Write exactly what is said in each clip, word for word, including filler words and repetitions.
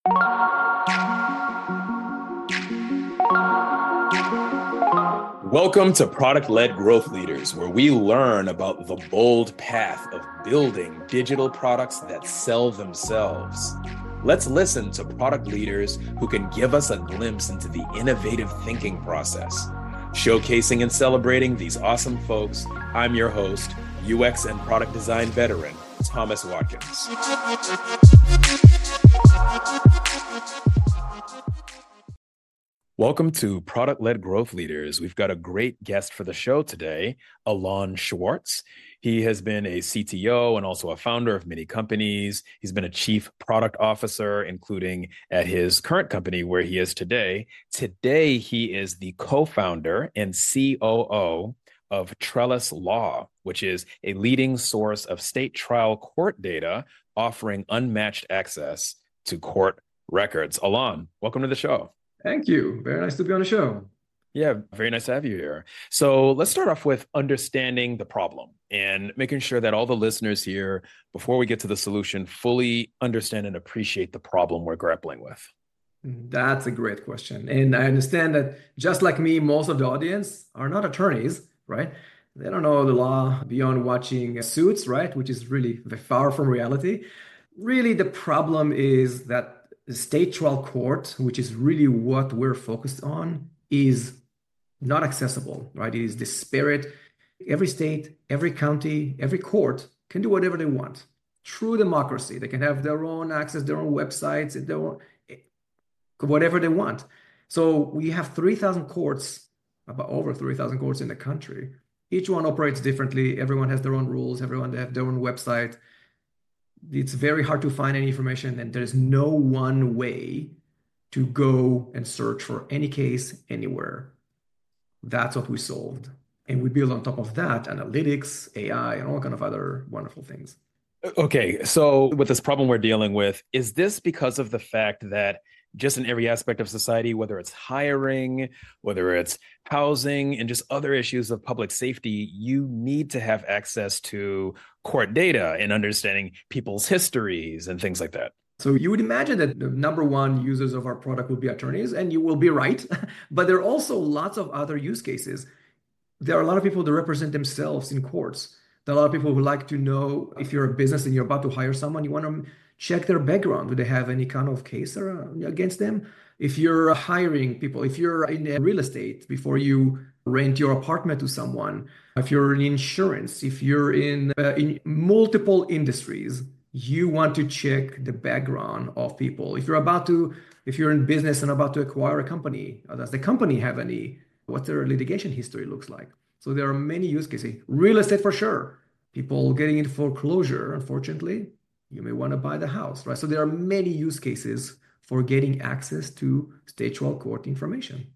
Welcome to Product Led Growth Leaders, where we learn about the bold path of building digital products that sell themselves. Let's listen to product leaders who can give us a glimpse into the innovative thinking process. Showcasing and celebrating these awesome folks, I'm your host, U X and product design veteran, Thomas Watkins. Welcome to Product Led Growth Leaders. We've got a great guest for the show today, Alon Schwartz. He has been a C T O and also a founder of many companies. He's been a chief product officer, including at his current company where he is today. Today, he is the co-founder and C O O of Trellis Law, which is a leading source of state trial court data offering unmatched access to court records. Alon, welcome to the show. Thank you. Very nice to be on the show. Yeah, very nice to have you here. So let's start off with understanding the problem and making sure that all the listeners here, before we get to the solution, fully understand and appreciate the problem we're grappling with. That's a great question. And I understand that just like me, most of the audience are not attorneys, right? They don't know the law beyond watching Suits, right? Which is really far from reality. Really, the problem is that the state trial court, which is really what we're focused on, is not accessible, right? It is disparate. Every state, every county, every court can do whatever they want. True democracy. They can have their own access, their own websites, their own, whatever they want. So we have three thousand courts, about over three thousand courts in the country. Each one operates differently. Everyone has their own rules. Everyone has their own website. It's very hard to find any information, and there's no one way to go and search for any case anywhere. That's what we solved. And we build on top of that analytics, A I, and all kind of other wonderful things. Okay, so with this problem we're dealing with, is this because of the fact that just in every aspect of society, whether it's hiring, whether it's housing, and just other issues of public safety, you need to have access to court data and understanding people's histories and things like that? So you would imagine that the number one users of our product would be attorneys, and you will be right. But there are also lots of other use cases. There are a lot of people that represent themselves in courts. There are a lot of people who like to know if you're a business and you're about to hire someone, you want to check their background. Do they have any kind of case against them? If you're hiring people, if you're in real estate, before you rent your apartment to someone, if you're in insurance, if you're in, uh, in multiple industries, you want to check the background of people. If you're about to, if you're in business and about to acquire a company, does the company have any, what their litigation history looks like? So there are many use cases. Real estate for sure. People getting into foreclosure, unfortunately, you may want to buy the house, right? So there are many use cases for getting access to state trial court information.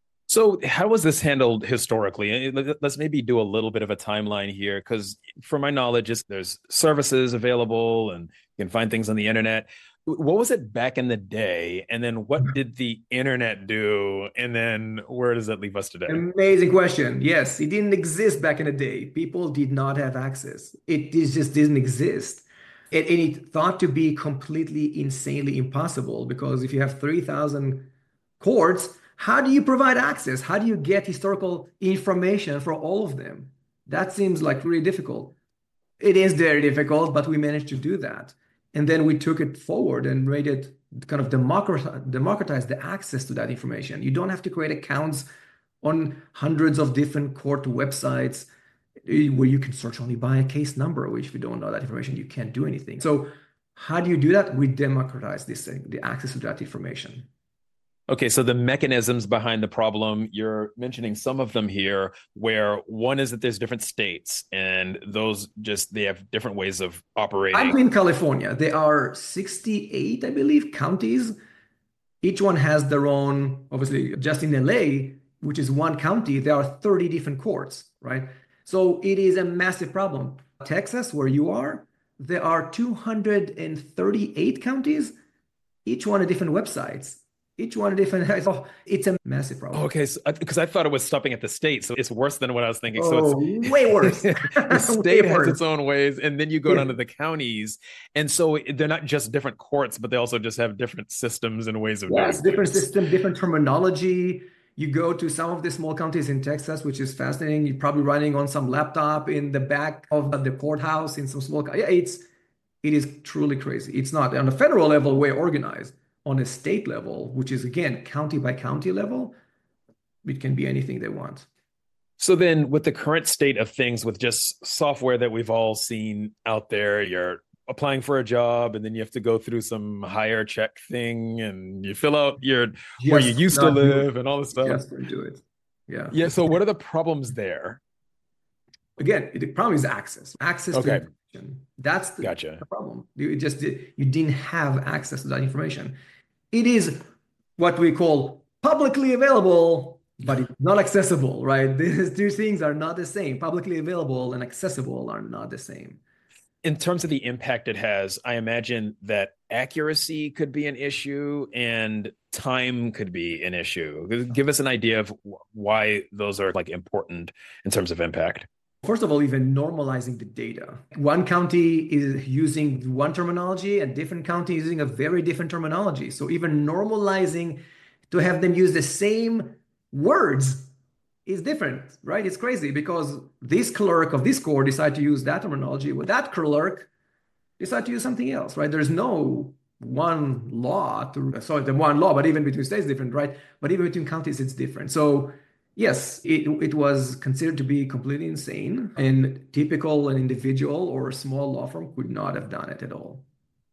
So how was this handled historically? Let's maybe do a little bit of a timeline here, because from my knowledge, there's services available and you can find things on the internet. What was it back in the day? And then what did the internet do? And then where does that leave us today? Amazing question. Yes, it didn't exist back in the day. People did not have access. It just didn't exist. And it thought to be completely insanely impossible, because if you have three thousand courts, how do you provide access? How do you get historical information for all of them? That seems like really difficult. It is very difficult, but we managed to do that. And then we took it forward and made it kind of democratize, democratize the access to that information. You don't have to create accounts on hundreds of different court websites where you can search only by a case number, which if you don't know that information, you can't do anything. So how do you do that? We democratize this thing, the access to that information. Okay, so the mechanisms behind the problem, you're mentioning some of them here, where one is that there's different states and those just, they have different ways of operating. I'm in California. There are sixty-eight, I believe, counties. Each one has their own, obviously, just in L A, which is one county, there are thirty different courts, right? So it is a massive problem. Texas, where you are, there are two hundred thirty-eight counties, each one a different websites. Each one different. Oh, it's a massive Oh, problem. okay, so because I thought it was stopping at the state, so it's worse than what I was thinking. So it's Oh, way worse. the Way state has worse. its own ways, and then you go Yeah. down to the counties, and so they're not just different courts, but they also just have different systems and ways of Yes, doing different things. system, different terminology. You go to some of the small counties in Texas, which is fascinating. You're probably running on some laptop in the back of the courthouse in some small. co- Yeah, it's it is truly crazy. It's not on a federal level way organized. On a state level, which is again county by county level, it can be anything they want. So then, with the current state of things, with just software that we've all seen out there, you're applying for a job, and then you have to go through some hire check thing, and you fill out your where you Just used to not do it. live and all this stuff. Just don't do it. Yeah. Yeah. So, what are the problems there? Again, the problem is access. Access to Okay, information. That's the, gotcha. the problem. You just you didn't have access to that information. It is what we call publicly available, but it's not accessible, right? These two things are not the same. Publicly available and accessible are not the same. In terms of the impact it has, I imagine that accuracy could be an issue and time could be an issue. Give us an idea of why those are like important in terms of impact. First of all, even normalizing the data. One county is using one terminology and different county using a very different terminology. So even normalizing to have them use the same words is different, right? It's crazy because this clerk of this court decide to use that terminology, with that clerk decide to use something else, right? There's no one law to, sorry, the one law, but even between states different, right? But even between counties, it's different. So yes, it, it was considered to be completely insane, and typical an individual or a small law firm could not have done it at all.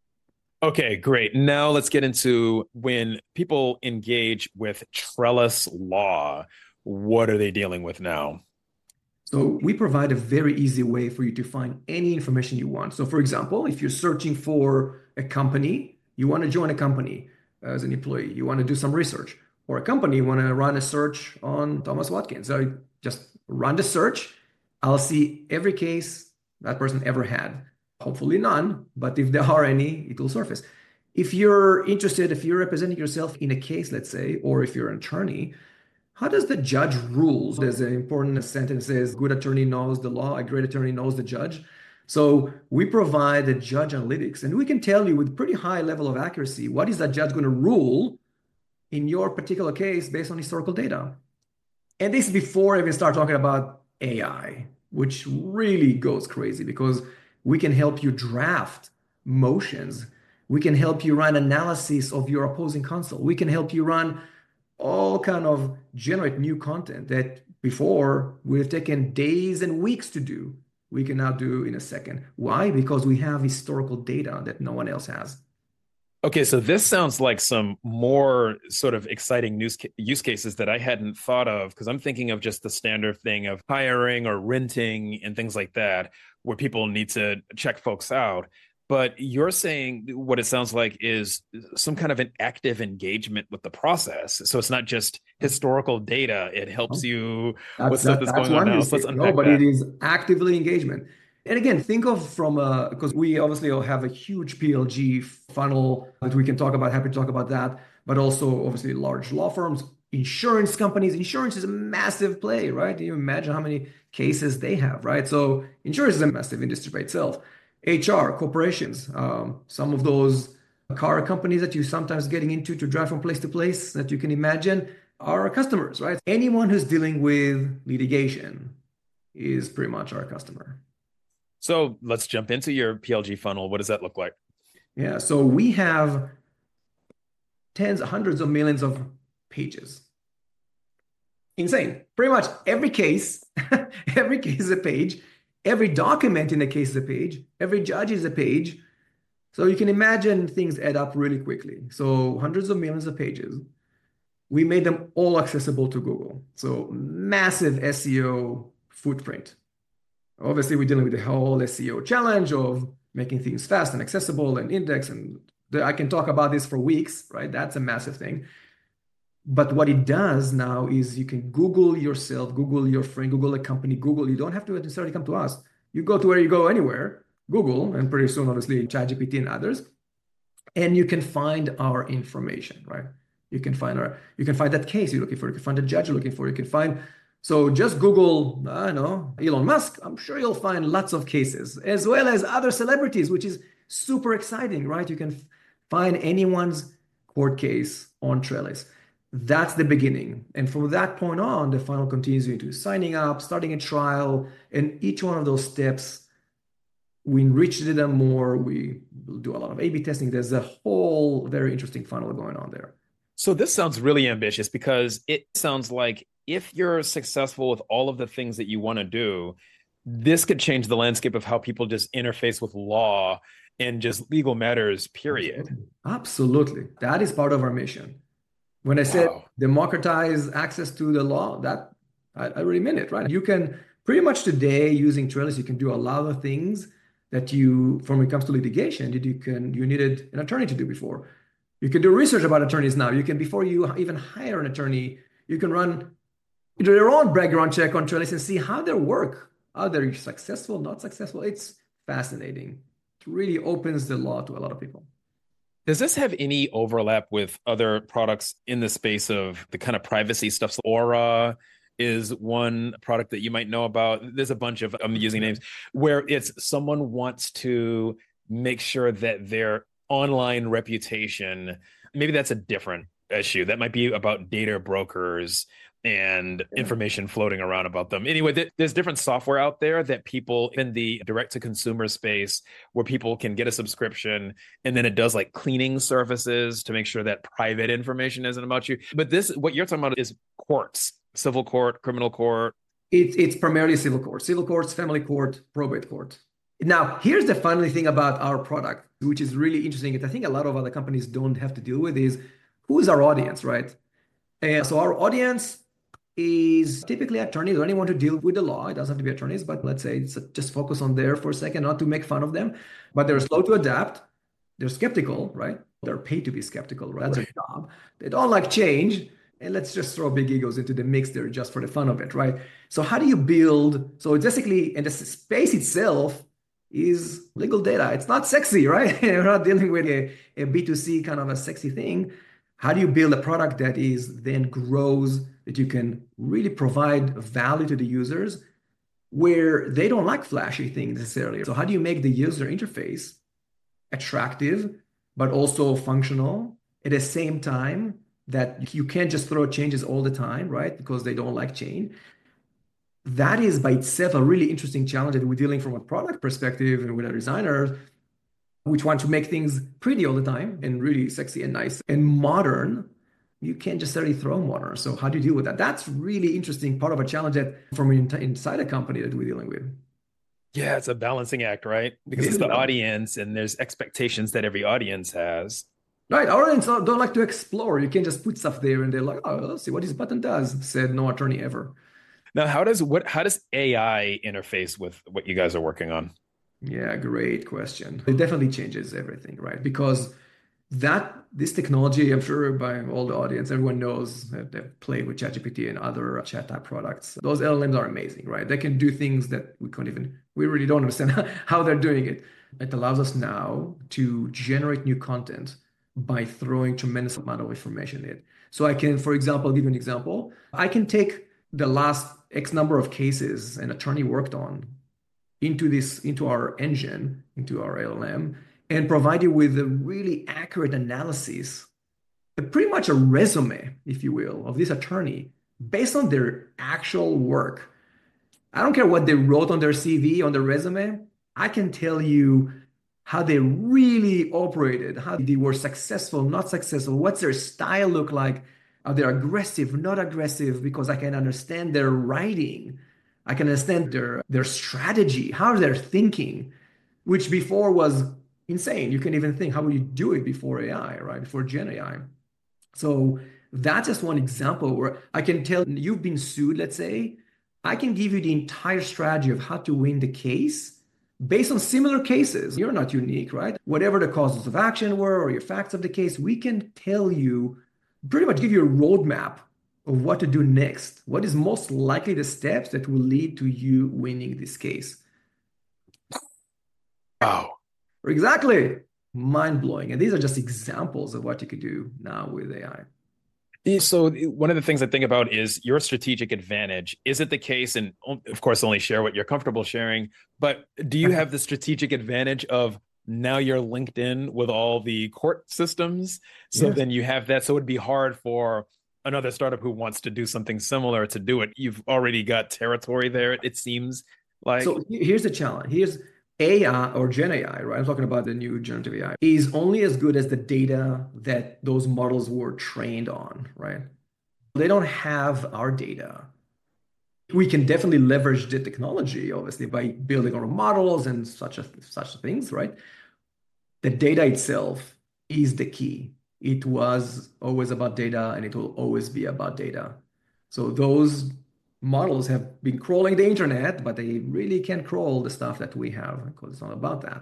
Okay, great. Now let's get into when people engage with Trellis Law. What are they dealing with now? So we provide a very easy way for you to find any information you want. So for example, if you're searching for a company, you want to join a company as an employee, you want to do some research, or a company, you want to run a search on Thomas Watkins. So just run the search. I'll see every case that person ever had. Hopefully none, but if there are any, it will surface. If you're interested, if you're representing yourself in a case, let's say, or if you're an attorney, how does the judge rules? There's an important sentence says, good attorney knows the law, a great attorney knows the judge. So we provide the judge analytics, and we can tell you with pretty high level of accuracy, what is that judge going to rule in your particular case based on historical data? And this is before I even start talking about A I, which really goes crazy because we can help you draft motions. We can help you run analysis of your opposing counsel. We can help you run all kind of generate new content that before would have taken days and weeks to do. We can now do in a second. Why? Because we have historical data that no one else has. Okay, so this sounds like some more sort of exciting news ca- use cases that I hadn't thought of because I'm thinking of just the standard thing of hiring or renting and things like that, where people need to check folks out. But you're saying what it sounds like is some kind of an active engagement with the process. So it's not just historical data, it helps you with That's stuff that, that's that's going on one now. use So let's case. No, unpack but it that. is actively engagement. And again, think of from a because we obviously have a huge P L G funnel that we can talk about. Happy to talk about that, but also obviously large law firms, insurance companies. Insurance is a massive play, right? You imagine how many cases they have, right? So insurance is a massive industry by itself. H R, corporations, um, some of those car companies that you sometimes getting into to drive from place to place that you can imagine are our customers, right? Anyone who's dealing with litigation is pretty much our customer. So let's jump into your P L G funnel. What does that look like? Yeah, so we have tens, hundreds of millions of pages. Insane. Pretty much every case, every case is a page. Every document in the case is a page. Every judge is a page. So you can imagine things add up really quickly. So hundreds of millions of pages. We made them all accessible to Google. So massive S E O footprint. Obviously, we're dealing with the whole S E O challenge of making things fast and accessible and index. And the, I can talk about this for weeks, right? That's a massive thing. But what it does now is you can Google yourself, Google your friend, Google a company, Google. You don't have to necessarily come to us. You go to where you go anywhere, Google, and pretty soon, obviously, ChatGPT and others, and you can find our information, right? You can find our, you can find that case you're looking for. You can find the judge you're looking for. You can find, so just Google, I don't know, Elon Musk. I'm sure you'll find lots of cases, as well as other celebrities, which is super exciting, right? You can f- find anyone's court case on Trellis. That's the beginning. And from that point on, the funnel continues into signing up, starting a trial, and each one of those steps, we enrich the data more. We do a lot of A B testing. There's a whole very interesting funnel going on there. So this sounds really ambitious because it sounds like if you're successful with all of the things that you want to do, this could change the landscape of how people just interface with law and just legal matters, period. Absolutely. Absolutely. That is part of our mission. When I said Wow. democratize access to the law, that I, I really mean it, right? You can pretty much today using Trellis, you can do a lot of things that you, from when it comes to litigation, that you can you needed an attorney to do before. You can do research about attorneys now. You can, before you even hire an attorney, you can run your own background check on Trellis and see how they work. Are they successful, not successful? It's fascinating. It really opens the law to a lot of people. Does this have any overlap with other products in the space of the kind of privacy stuff? So Aura is one product that you might know about. There's a bunch of, I'm using names, where it's someone wants to make sure that their online reputation, maybe that's a different issue. That might be about data brokers and Yeah. information floating around about them. Anyway, th- there's different software out there that people in the direct to consumer space where people can get a subscription and then it does like cleaning services to make sure that private information isn't about you. But this, what you're talking about is courts, civil court, criminal court. It, it's primarily civil court, civil courts, family court, probate court. Now, here's the funny thing about our product, which is really interesting, and I think a lot of other companies don't have to deal with, is who is our audience, right? And so our audience is typically attorneys or anyone to deal with the law. It doesn't have to be attorneys, but let's say it's just focus on there for a second, not to make fun of them, but they're slow to adapt. They're skeptical, right? They're paid to be skeptical, right? That's their job. They don't like change. And let's just throw big egos into the mix there just for the fun of it, right? So how do you build? So it's basically, and the space itself is legal data. It's not sexy, right? We're not dealing with a, a B two C kind of a sexy thing. How do you build a product that is then grows, that you can really provide value to the users where they don't like flashy things necessarily? So how do you make the user interface attractive, but also functional at the same time that you can't just throw changes all the time, right? Because they don't like change. That is by itself a really interesting challenge that we're dealing from a product perspective and with a designer, which want to make things pretty all the time and really sexy and nice and modern. You can't just necessarily throw modern. So how do you deal with that? That's really interesting part of a challenge that from inside a company that we're dealing with. Yeah, it's a balancing act, right? Because It it's is the about- audience and there's expectations that every audience has. Right, our audience don't don't like to explore. You can't just put stuff there and they're like, oh, let's see what this button does. Said no attorney ever. Now, how does what how does A I interface with what you guys are working on? Yeah, great question. It definitely changes everything, right? Because that this technology, I'm sure by all the audience, everyone knows that they've played with ChatGPT and other chat type products. Those L L Ms are amazing, right? They can do things that we can't even, we really don't understand how they're doing it. It allows us now to generate new content by throwing tremendous amount of information in it. So I can, for example, give you an example. I can take the last X number of cases an attorney worked on into this, into our engine, into our L L M, and provide you with a really accurate analysis, pretty much a resume, if you will, of this attorney based on their actual work. I don't care what they wrote on their C V, on their resume. I can tell you how they really operated, how they were successful, not successful, what's their style look like. Are they aggressive, not aggressive? Because I can understand their writing. I can understand their, their strategy, how they're thinking, which before was insane. You can even think, how would you do it before A I, right? Before Gen A I. So that's just one example where I can tell you've been sued, let's say. I can give you the entire strategy of how to win the case based on similar cases. You're not unique, right? Whatever the causes of action were or your facts of the case, we can tell you, pretty much give you a roadmap of what to do next. What is most likely the steps that will lead to you winning this case? Wow. Exactly. Mind blowing. And these are just examples of what you could do now with A I. So one of the things I think about is your strategic advantage. Is it the case, and of course, only share what you're comfortable sharing, but do you have the strategic advantage of now you're linked in with all the court systems? So Yes. then you have that. So it'd be hard for another startup who wants to do something similar to do it. You've already got territory there, it seems like. So he- here's the challenge. Here's A I or Gen A I, right? I'm talking about the new generative A I, is only as good as the data that those models were trained on, right? They don't have our data. We can definitely leverage the technology, obviously, by building our models and such a, such things, right? The data itself is the key. It was always about data and it will always be about data. So those models have been crawling the internet, but they really can't crawl the stuff that we have because it's not about that.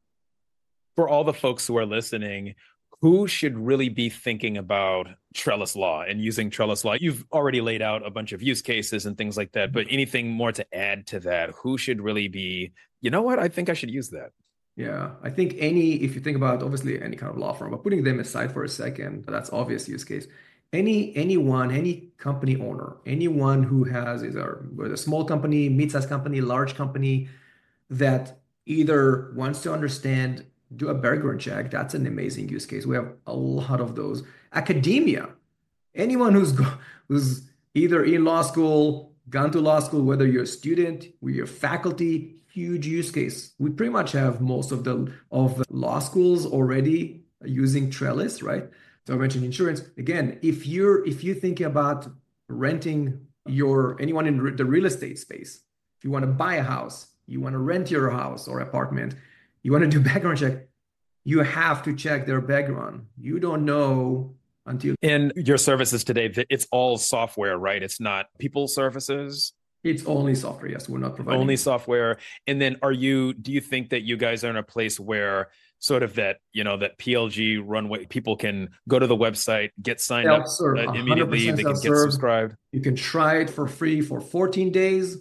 For all the folks who are listening, who should really be thinking about Trellis Law and using Trellis Law? You've already laid out a bunch of use cases and things like that, but anything more to add to that? Who should really be, you know what? I think I should use that. Yeah, I think any, if you think about obviously any kind of law firm, but putting them aside for a second, that's obvious use case. Any anyone, any company owner, anyone who has either whether a small company, mid-sized company, large company that either wants to understand, do a background check, that's an amazing use case. We have a lot of those. Academia, anyone who's go, who's either in law school, gone to law school, whether you're a student, you're faculty, huge use case. We pretty much have most of the of the law schools already using Trellis, right? So I mentioned insurance. Again, if you're if you think about renting your anyone in the real estate space, if you want to buy a house, you want to rent your house or apartment, you want to do background check, you have to check their background. You don't know until In your services today, it's all software, right? It's not people services, it's only software. Yes, we're not only providing. software. And then are you, do you think that you guys are in a place where sort of that, you know, that P L G runway, people can go to the website, get signed up Self-serve, uh, immediately, one hundred percent they can get self-serve. subscribed? You can try it for free for fourteen days.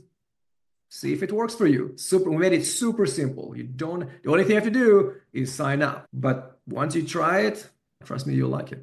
See if it works for you. Super, we made it super simple. You don't, the only thing you have to do is sign up. But once you try it, trust me, you'll like it.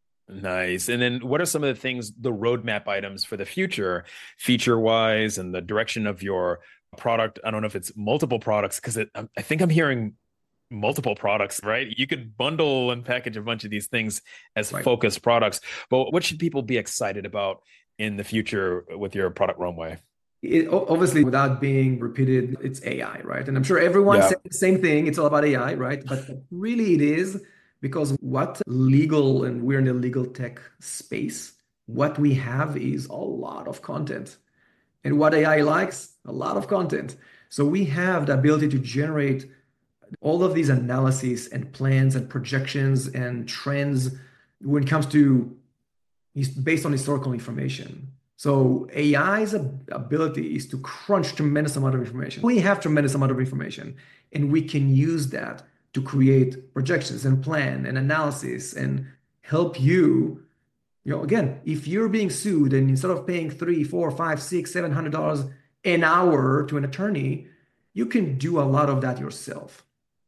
Nice. And then what are some of the things, the roadmap items for the future, feature wise, and the direction of your product? I don't know if it's multiple products, because I think I'm hearing multiple products, right? You could bundle and package a bunch of these things as Right. focused products. But what should people be excited about in the future with your product runway? It, o- obviously, without being repeated, it's A I, right? And I'm sure everyone Yeah. says the same thing. It's all about A I, right? But really, it is because what legal, and we're in the legal tech space, what we have is a lot of content. And what A I likes, a lot of content. So we have the ability to generate all of these analyses and plans and projections and trends when it comes to is based on historical information. So A I's ab- ability is to crunch tremendous amount of information. We have tremendous amount of information, and we can use that to create projections and plan and analysis and help you. You know, again, if you're being sued and instead of paying three, four, five, six, seven hundred dollars an hour to an attorney, you can do a lot of that yourself.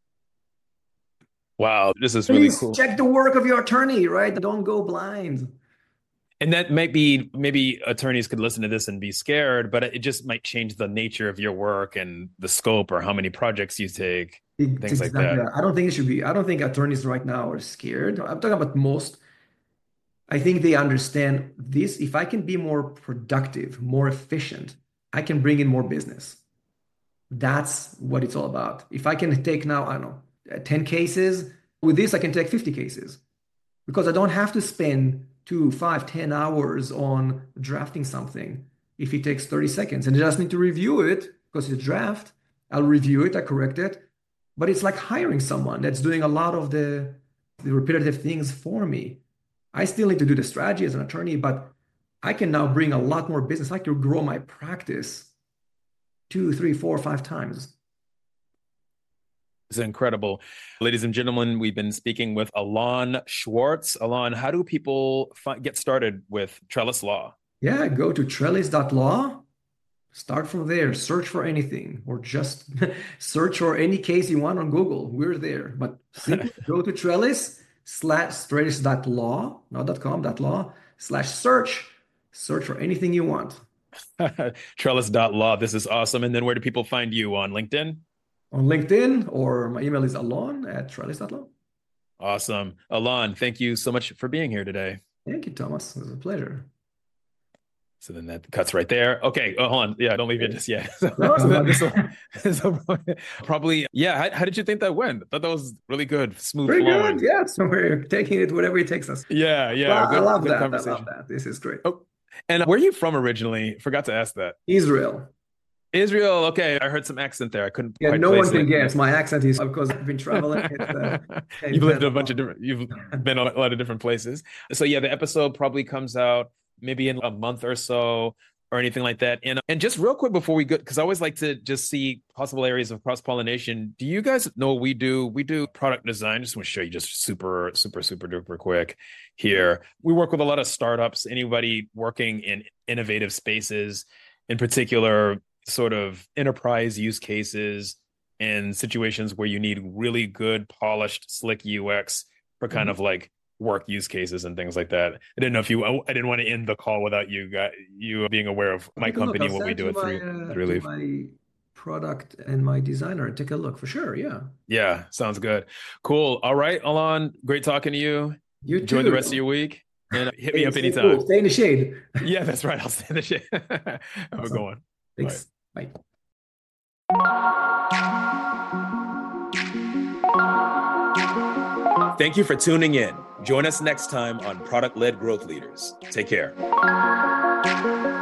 Wow, this is really Please cool. check the work of your attorney, right? Don't go blind. And that might be, maybe attorneys could listen to this and be scared, but it just might change the nature of your work and the scope or how many projects you take, It's things like exactly that. that. I don't think it should be. I don't think attorneys right now are scared. I'm talking about most. I think they understand this. If I can be more productive, more efficient, I can bring in more business. That's what it's all about. If I can take now, I don't know, uh, ten cases, with this, I can take fifty cases because I don't have to spend two, five, ten hours on drafting something if it takes thirty seconds. And I just need to review it because it's a draft. I'll review it, I correct it. But it's like hiring someone that's doing a lot of the, the repetitive things for me. I still need to do the strategy as an attorney, but I can now bring a lot more business. I can grow my practice two, three, four, five times. It's incredible. Ladies and gentlemen, we've been speaking with Alon Schwartz. Alon, how do people fi- get started with Trellis Law? Yeah, go to trellis dot law. Start from there. Search for anything or just search for any case you want on Google. We're there. But simply go to Trellis. slash trellis dot law, not dot .com, dot .law, slash search. Search for anything you want. Trellis dot law. This is awesome. And then where do people find you? On LinkedIn? On LinkedIn, or my email is alon at trellis dot law. Awesome. Alon, thank you so much for being here today. Thank you, Thomas. It was a pleasure. So then that cuts right there. Okay, oh, hold on. Yeah, don't leave it just yet. So, No, so no, so, so probably, yeah. How, how did you think that went? I thought that was really good, smooth Very flowing. good. Yeah, so we're taking it wherever it takes us. Yeah, yeah. Well, Good, I love good that. I conversation. love that. This is great. Oh, and where are you from originally? Forgot to ask that. Israel. Israel. Okay, I heard some accent there. I couldn't Yeah, quite no place one can it. guess. My accent is because I've been traveling. It's, uh, You've lived in a bunch of different. You've been a lot of different places. So yeah, the episode probably comes out maybe in a month or so, or anything like that. And and just real quick before we go, because I always like to just see possible areas of cross-pollination. Do you guys know what we do? We do product design. Just want to show you just super, super, super duper quick here. We work with a lot of startups, anybody working in innovative spaces, in particular, sort of enterprise use cases and situations where you need really good, polished, slick U X for kind mm-hmm. of like work use cases and things like that. I didn't know if you, I didn't want to end the call without you got you being aware of my company and what we do it through, my, uh, through Leaf. My product and my designer. Take a look for sure. Yeah. Yeah. Sounds good. Cool. All right, Alon, great talking to you. You Enjoy too. the rest of your week and hit Stay, me up stay anytime. Cool. Stay in the shade. Yeah, that's right. I'll stay in the shade. Have awesome. a good one. Thanks. Bye. Bye. Thank you for tuning in. Join us next time on Product-Led Growth Leaders. Take care.